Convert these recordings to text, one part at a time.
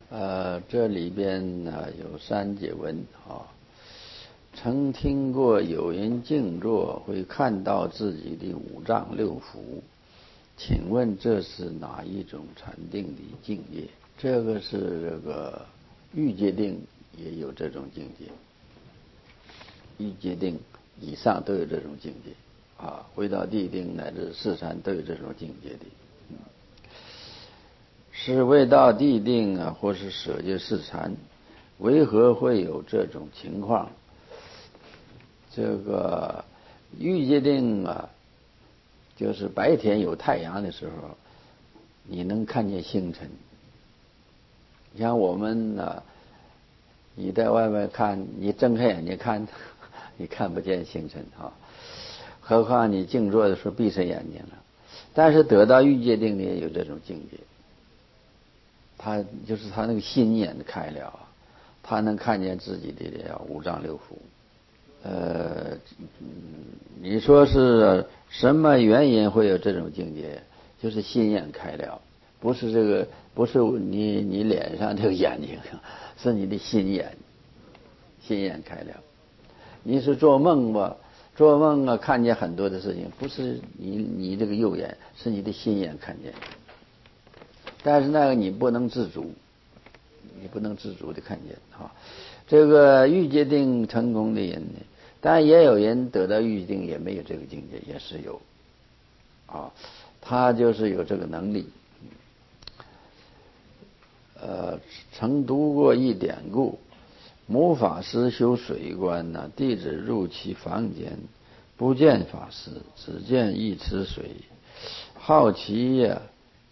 这里边呢有三节文啊。曾听过有人静坐会看到自己的五脏六腑，请问这是哪一种禅定的境界？这个是这个欲界定也有这种境界，欲界定以上都有这种境界啊，回到地定乃至四禅都有这种境界的。是未到地定啊，或是舍戒四禅，为何会有这种情况？这个欲界定啊，就是白天有太阳的时候，你能看见星辰。你像我们呢，你在外面看，你睁开眼睛看，你看不见星辰啊，何况你静坐的时候闭上眼睛了。但是得到欲界定的也有这种境界，他就是他那个心眼开了，他能看见自己的五脏六腑。你说是什么原因会有这种境界？就是心眼开了，不是这个，不是你脸上这个眼睛，是你的心眼，心眼开了。你是做梦吧？做梦啊，看见很多的事情，不是你这个右眼，是你的心眼看见。但是那个你不能自主，你不能自主的看见啊。这个欲界定成功的人呢，当然也有人得到欲界定也没有这个境界，也是有啊，他就是有这个能力。曾读过一典故，某法师修水观呢，弟子入其房间，不见法师，只见一池水，好奇呀，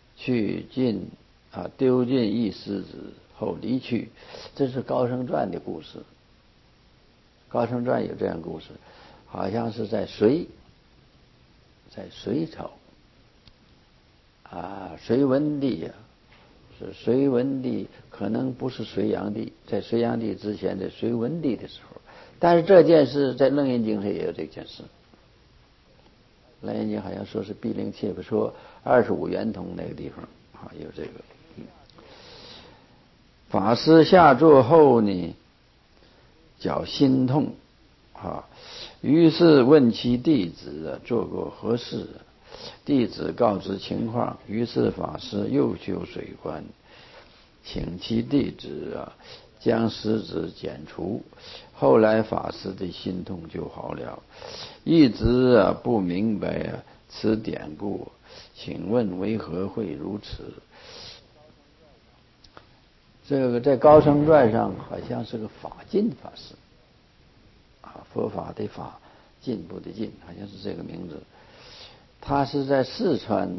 丢进一石子后离去。这是高僧传的故事。高僧传有这样故事，好像是在隋朝隋文帝呀，是隋文帝，可能不是隋炀帝，在隋炀帝之前的隋文帝的时候。但是这件事在楞严经上也有这件事。楞严经好像说是毗陵切不说25圆通那个地方有这个。法师下座后呢，脚心痛于是问其弟子做过何事。弟子告知情况，于是法师又修水观，请其弟子将石子剪除。后来法师的心痛就好了，一直不明白此典故，请问为何会如此？这个在高僧传上好像是个法进法师佛法的法，进步的进，好像是这个名字。他是在四川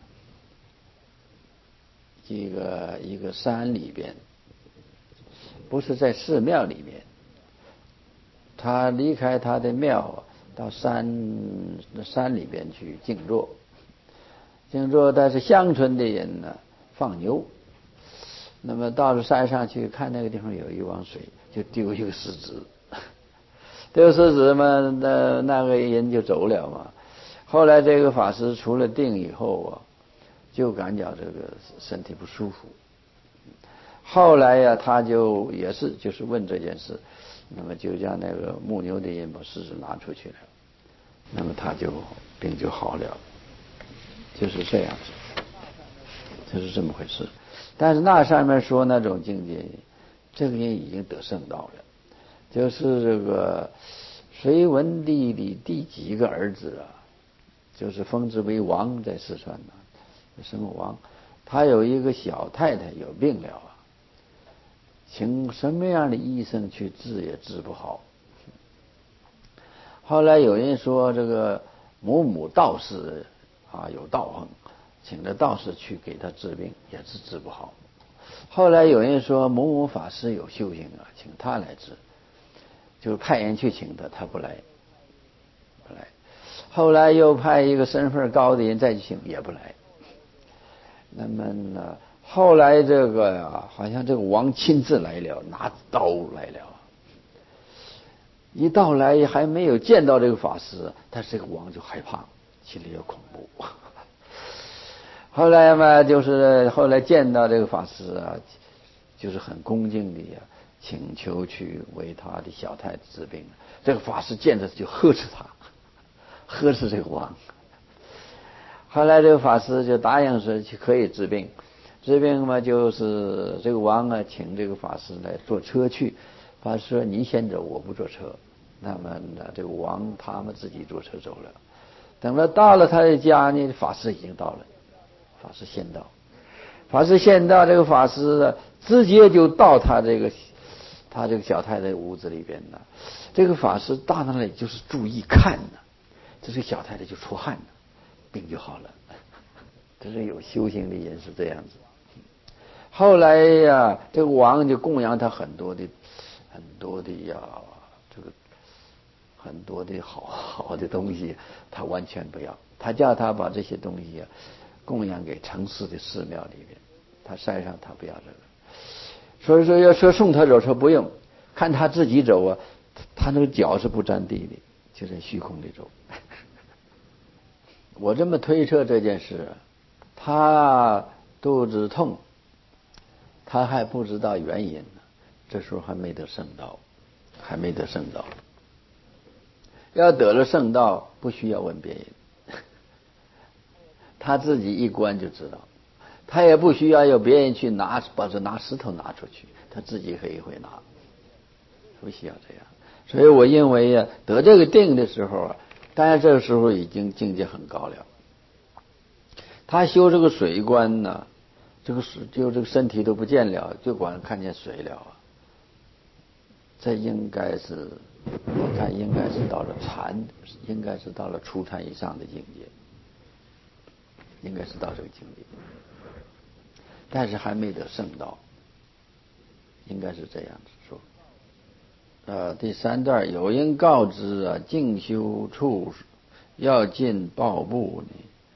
一个山里边，不是在寺庙里面。他离开他的庙到山里边去静坐。但是乡村的人呢放牛，那么到了山上去看那个地方有一汪水，就丢一个石子。丢石子嘛，那个人就走了嘛。后来这个法师出了定以后就感觉这个身体不舒服。后来他就是问这件事，那么就将那个牧牛的人把石子拿出去了，那么他就病就好了，就是这样子，就是这么回事。但是那上面说那种境界，这个人已经得圣道了，就是这个隋文帝的第几个儿子就是封之为王，在四川什么王，他有一个小太太有病了请什么样的医生去治也治不好。后来有人说这个某道士有道行，请着道士去给他治病，也是治不好。后来有人说某法师有修行请他来治，就派人去请他，他不来。后来又派一个身份高的人再去请，也不来。那么呢，后来这个好像这个王亲自来了，拿刀来了。一到来还没有见到这个法师，但是这个王就害怕，心里有恐怖。后来嘛，就是后来见到这个法师就是很恭敬的请求去为他的小太子治病。这个法师见着就呵斥他，呵斥这个王。后来这个法师就答应说可以治病。治病嘛，就是这个王请这个法师来坐车去。法师说你先走，我不坐车。那么呢，这个王他们自己坐车走了。等到了他的家呢，法师已经到了。法师先到，法师先到，这个法师直接就到他这个小太太屋子里边了。这个法师到那里就是注意看呢，这个小太太就出汗了，病就好了。这是有修行的人是这样子。后来呀，这个王就供养他很多的这个很多的好的东西，他完全不要。他叫他把这些东西供养给城市的寺庙里面，他山上他不要这个。所以说要说送他走，说不用，看他自己走他那个脚是不沾地的，就在虚空里走。我这么推测这件事，他肚子痛，他还不知道原因呢，这时候还没得圣道，要得了圣道，不需要问别人，他自己一观就知道，他也不需要有别人去拿石头拿出去，他自己可以会拿，不需要这样。所以我认为得这个定的时候当然这个时候已经境界很高了。他修这个水观呢，这个身体都不见了，就光看见水了。这应该是，我看应该是到了应该是到了初禅以上的境界，应该是到这个境界，但是还没得圣道，应该是这样子说。第3段，有人告知静修处要进报部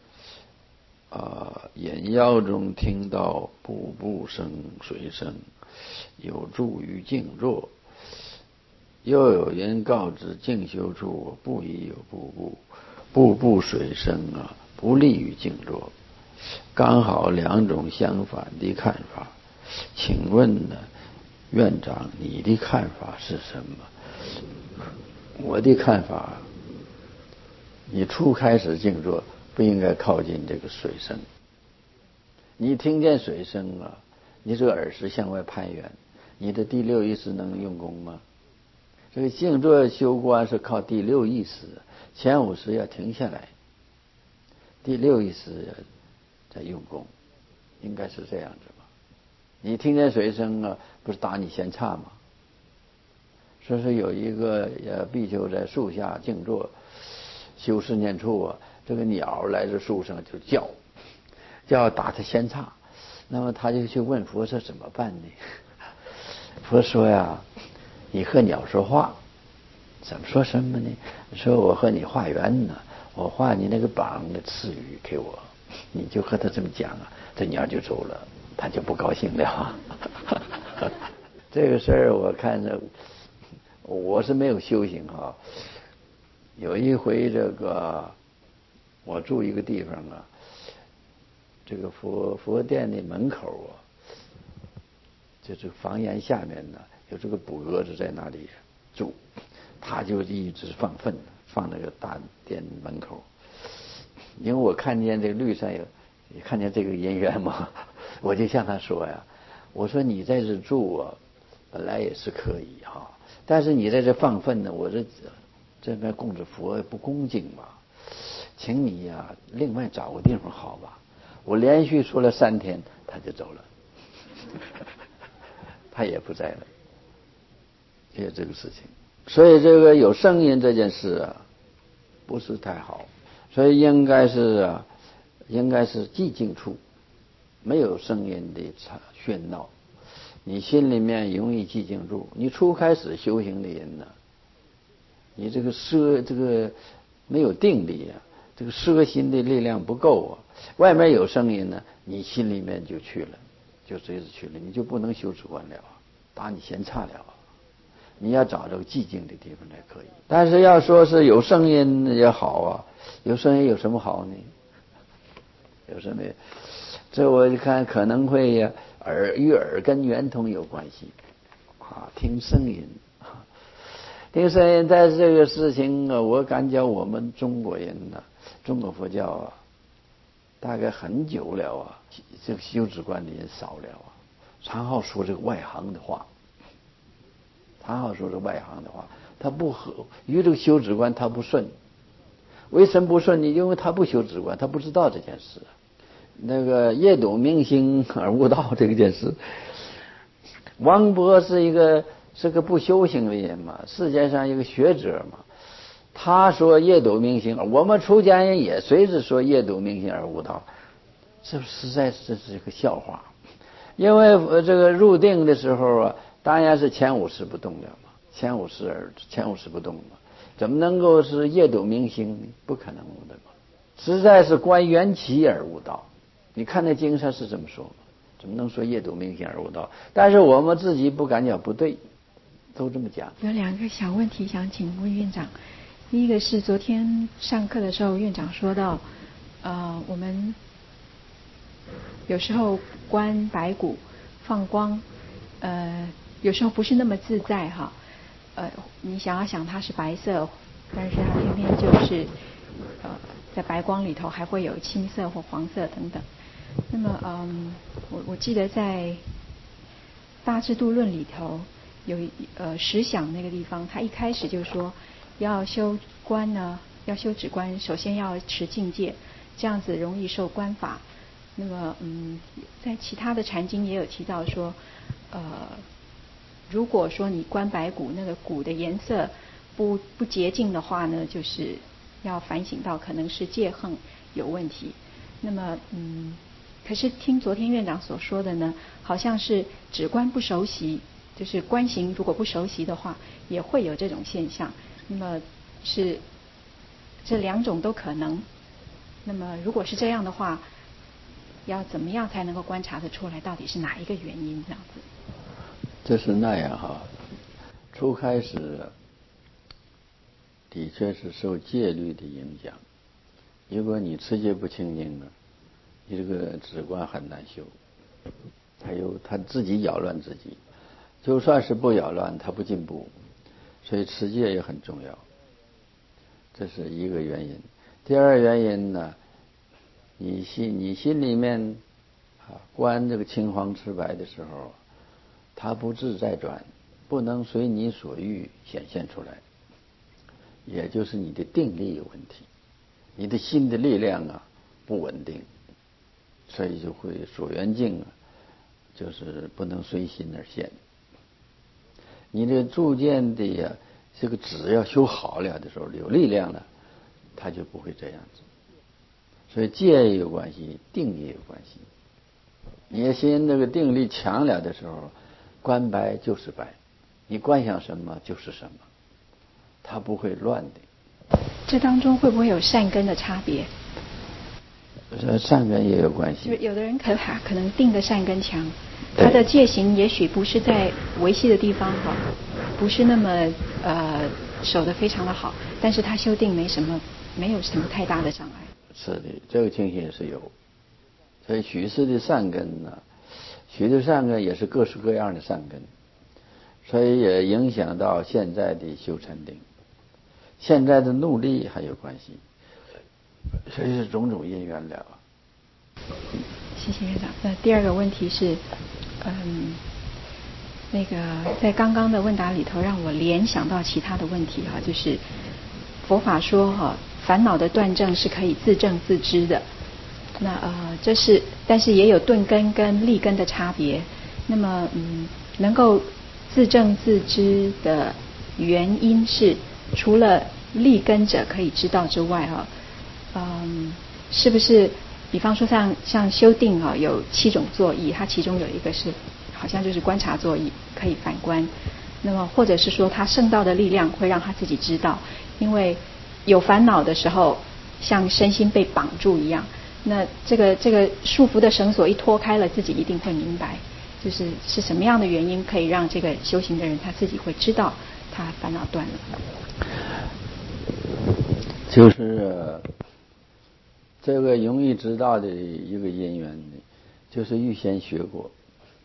呢，眼腰中听到步步声水声，有助于静坐。又有人告知静修处不宜有步步水声不利于静坐。刚好两种相反的看法，请问呢，院长你的看法是什么？我的看法，你初开始静坐不应该靠近这个水声。你听见水声你这个耳识向外攀援，你的第六意识能用功吗？这个静坐修观是靠第六意识，前5识要停下来，第六意识在用功，应该是这样子吧。你听见水声不是打你闲岔吗？说是有一个比丘在树下静坐修10念处这个鸟来自树上就叫打他闲岔，那么他就去问佛说怎么办呢？佛说呀，你和鸟说话，怎么说什么呢？说我和你化缘呢，我画你那个榜的赐予给我，你就和他这么讲这鸟就走了，他就不高兴了。这个事儿我看着我是没有修行有一回我住一个地方这个佛殿的门口就这个房檐下面有这个捕鹅子在那里住，他就一直放粪，放那个大殿门口。因为我看见这个绿上你看见这个人员嘛，我就向他说我说你在这住本来也是可以但是你在这放粪呢，我这边供着佛不恭敬嘛，请你另外找个地方好吧。我连续说了3天，他就走了。他也不在了，也有这个事情。所以这个有声音这件事不是太好，所以应该是寂静处，没有声音的喧闹，你心里面容易寂静住。你初开始修行的人你这个没有定力这个摄心的力量不够外面有声音你心里面就去了，就随之去了，你就不能修持观了，打你闲岔了。你要找这个寂静的地方才可以。但是要说是有声音也好有声音有什么好呢？有什么？这我看可能会与耳根圆通有关系啊，听声音。听声音，在这个事情我感觉我们中国人呢，中国佛教啊，大概很久了啊，这个修止观的人少了啊，常好说这个外行的话，他不合与这个修止观他不顺。为什么不顺呢？因为他不修止观，他不知道这件事。那个夜睹明星而悟道这件事，王勃是个不修行的人嘛，世界上一个学者嘛，他说夜睹明星，我们出家人也随之说夜睹明星而悟道，这实在是个笑话。因为这个入定的时候啊，当然是前五识不动了嘛，前五识不动嘛，怎么能够是夜睹明星呢？不可能的嘛，实在是观缘起而悟道。你看那经上是这么说吗？怎么能说夜睹明星而悟道？但是我们自己不敢讲不对，都这么讲。 有两个小问题想请问院长。第一个是昨天上课的时候，院长说到，我们有时候观白骨放光，有时候不是那么自在哈。你想要想它是白色，但是它偏偏就是在白光里头还会有青色或黄色等等。那么我记得在《大智度论》里头有实想那个地方，他一开始就说要修观呢，要修止观，首先要持境界，这样子容易受观法。那么在其他的禅经也有提到说，如果说你观白骨，那个骨的颜色不洁净的话呢，就是要反省到可能是戒横有问题。那么可是听昨天院长所说的呢，好像是止观不熟悉，就是观行如果不熟悉的话，也会有这种现象。那么是这两种都可能。那么如果是这样的话，要怎么样才能够观察得出来到底是哪一个原因这样子？ 这是那样哈，初开始的确是受戒律的影响。如果你持戒不清净呢，你这个止观很难修。还有他自己扰乱自己，就算是不扰乱，他不进步。所以持戒也很重要，这是一个原因。第二原因呢，你心里面观这个青黄赤白的时候，它不自在转，不能随你所欲显现出来，也就是你的定力有问题，你的心的力量不稳定，所以就会所缘境就是不能随心而现。你的铸剑的这个纸要修好了的时候，有力量了，它就不会这样子。所以戒也有关系，定也有关系。你的心那个定力强了的时候，观白就是白，你观想什么就是什么，它不会乱的。 这当中会不会有善根的差别？ 善根也有关系。 有的人可能定的善根强，他的戒行也许不是在维系的地方好，不是那么守得非常的好，但是他修定没有什么太大的障碍。 是的，这个情形也是有。所以许氏的善根呢，许的善根也是各式各样的善根，所以也影响到现在的修禅定，现在的努力还有关系，所以是种种因缘了。 谢谢院长。第二个问题是，那个在刚刚的问答里头，让我联想到其他的问题哈，就是佛法说烦恼的断证是可以自证自知的。那这是，但是也有顿根跟立根的差别。那么能够自证自知的原因是，除了立根者可以知道之外是不是？比方说像修定有7种作意，它其中有一个是好像就是观察作意，可以反观。那么或者是说他圣道的力量会让他自己知道，因为有烦恼的时候，像身心被绑住一样。那这个束缚的绳索一脱开了，自己一定会明白，就是什么样的原因可以让这个修行的人他自己会知道他烦恼断了。 就是这个容易知道的一个因缘，就是预先学过。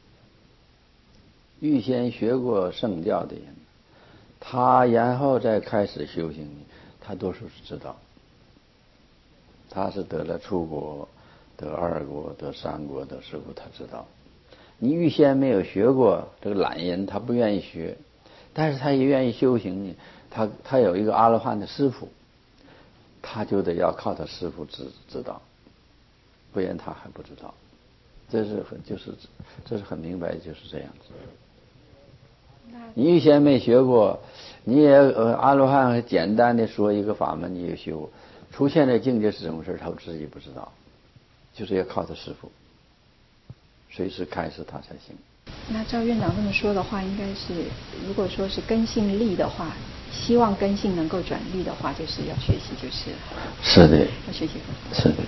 预先学过圣教的人，他然后再开始修行，他多数是知道。他是得了初果、得二果、得三果、得四果，他知道。你预先没有学过，这个懒人他不愿意学，但是他也愿意修行呢。他有一个阿罗汉的师父，他就得要靠他师父知道，不然他还不知道。这是很明白，就是这样子。你预先没学过，你也阿罗汉简单的说一个法门，你也修，出现的境界是什么事，他自己不知道，就是要靠他师父，随时开始他才行。 那照院长这么说的话，应该是如果说是根性力的话，希望根性能够转力的话，就是要学习，就是是的， 要学习。 是的。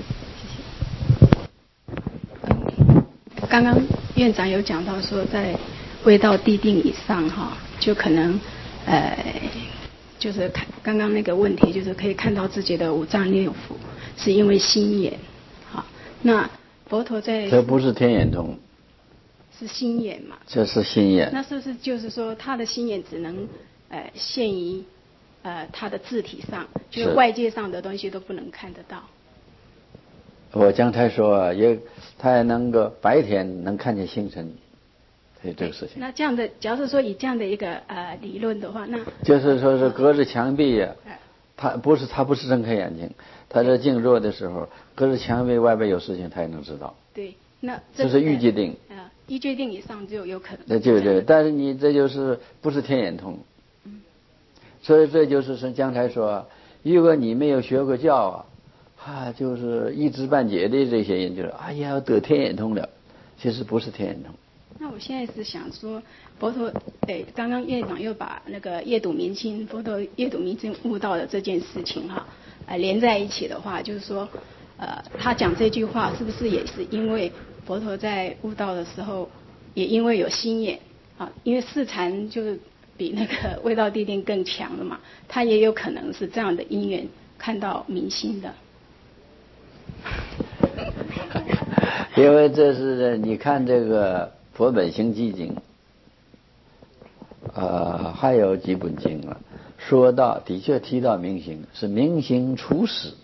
刚刚院长有讲到说，在未到地定以上哈，就可能就是刚刚那个问题，就是可以看到自己的五脏六腑，是因为心眼。好，那佛陀在这不是天眼通， 是心眼嘛？ 这是心眼。 那是不是就是说，他的心眼只能限于他的字体上，就是外界上的东西都不能看得到？ 我刚才说啊，他也能够白天能看见星辰，所以这个事情。 那这样的，假如说以这样的一个理论的话，那就是说是隔着墙壁呀，他不是睁开眼睛，他在静坐的时候，隔着墙壁外边有事情，他也能知道。 对，那这是预界定。 预界定以上就有可能。 对，但是你这就是不是天眼通。所以这就是刚才说，如果你没有学过教就是一知半解的这些人，就是哎呀得天眼通了，其实不是天眼通。 那我现在是想说，佛陀刚刚院长又把那个夜睹明星，佛陀夜睹明星悟道的这件事情连在一起的话，就是说他讲这句话是不是也是因为佛陀在悟道的时候，也因为有心眼因为四禅就是比那个未到地定更强了嘛，他也有可能是这样的因缘看到明星的。 因为这是你看这个佛本行记经，还有几本经说到的确提到明星，是明星出世，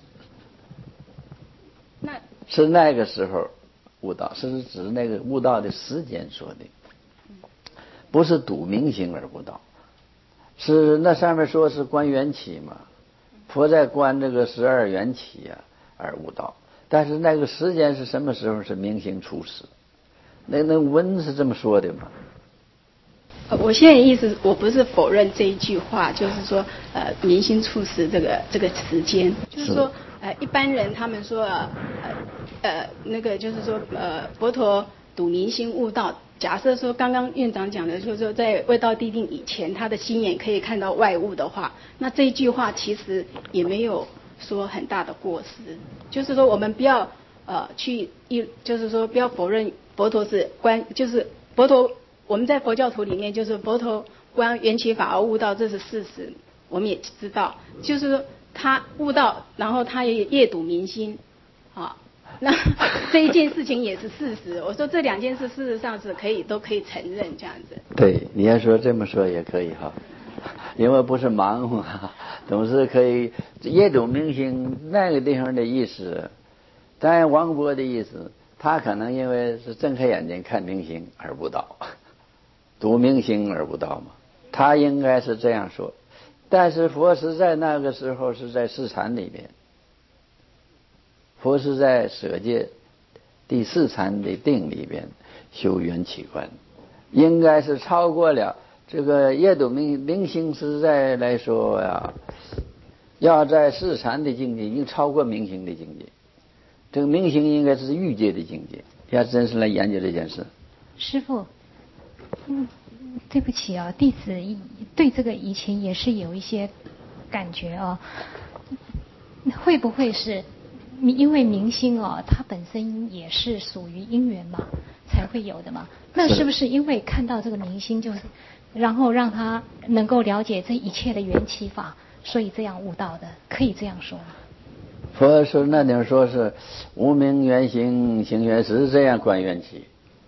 是那个时候悟道，是指那个悟道的时间说的，不是睹明星而悟道，是那上面说是观缘起嘛，佛在观这个12缘起而悟道。但是那个时间是什么时候？是明星出世，那文是这么说的吗？ 我现在的意思，我不是否认这一句话，就是说明星出世这个时间，就是说一般人他们说那个就是说佛陀睹明星悟道，假设说刚刚院长讲的，就是说在未到地定以前，他的心眼可以看到外物的话，那这一句话其实也没有说很大的过失，就是说我们不要就是说不要否认佛陀是就是佛陀我们在佛教徒里面就是佛陀观缘起法而悟道，这是事实，我们也知道，就是说他悟道，然后他也夜睹明星那这一件事情也是事实。我说这两件事事实上是都可以承认这样子。 对，你要说这么说也可以因为不是盲目总是可以夜睹明星那个地方的意思。当然王勃的意思，他可能因为是睁开眼睛看明星而悟道，睹明星而悟道嘛，他应该是这样说。但是佛是在那个时候是在四禅里面，佛是在舍戒第4禅的定里边修缘起观，应该是超过了这个夜睹明星实在来说要在4禅的境界已经超过明星的境界，这个明星应该是欲界的境界。要真是来研究这件事。 师父，对不起弟子对这个以前也是有一些感觉会不会是因为明星它本身也是属于因缘嘛，才会有的嘛？那是不是因为看到这个明星，就是然后让他能够了解这一切的缘起法，所以这样悟道的？可以这样说吗？ 佛说那点说是无明缘行，行缘识，这样观缘起。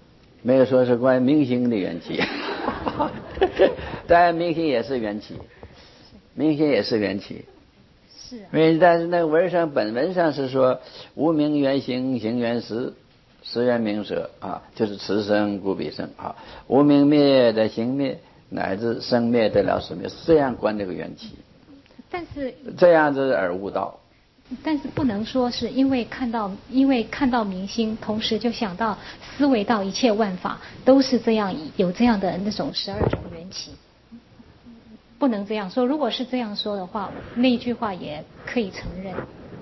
没有说是关于明星的缘起。当然明星也是缘起，明星也是缘起。 是啊。 但是那个文上本文上是说无名缘行，行缘识，识缘名舍啊，就是此生故彼生啊，无名灭的行灭，乃至生灭得了死灭，是这样观这个缘起。 但是这样子而悟道。 但是不能说是因为看到明星，同时就想到思维到一切万法都是这样，有这样的那种12种缘起，不能这样说。如果是这样说的话，那句话也可以承认。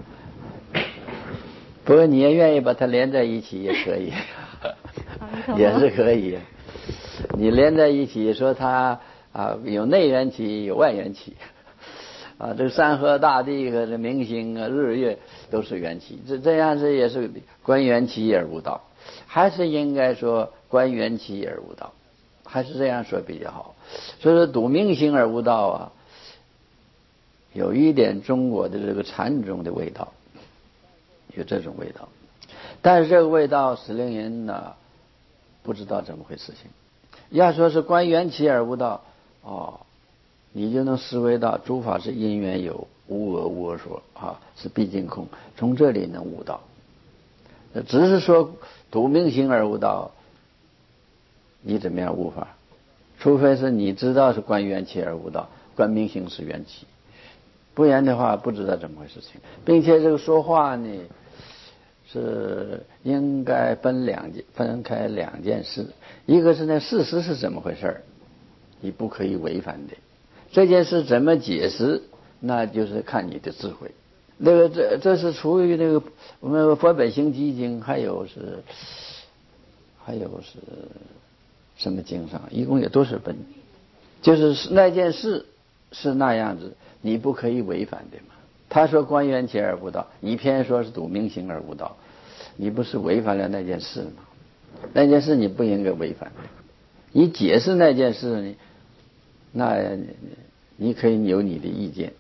不过你也愿意把它连在一起也可以。也是可以。你连在一起说它有内缘起有外缘起。这个山河大地和这明星日月都是缘起，这样子也是观缘起而悟道，还是应该说观缘起而悟道，还是这样说比较好。所以说睹明星而悟道有一点中国的这个禅宗的味道，有这种味道，但是这个味道死令人不知道怎么回事情。要说是观缘起而悟道你就能思维到诸法是因缘有，无我无我说是毕竟空，从这里能悟道。只是说睹明星而悟道，你怎么样悟法？除非是你知道是观缘起而悟道，观明星是缘起，不然的话不知道怎么回事情。并且这个说话呢是应该分开两件事，一个是那事实是怎么回事，你不可以违反的。这件事怎么解释，那就是看你的智慧。这是出于那个我们佛本行基经，还有是什么经上，一共也都是本，就是那件事是那样子，你不可以违反的嘛。他说观缘起而悟道，你偏说是睹明星而悟道，你不是违反了那件事吗？那件事你不应该违反。你解释那件事呢，那你可以有你的意见，